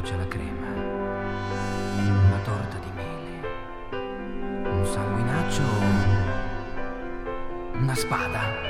c'è la crema, una torta di mele, un sanguinaccio, una spada.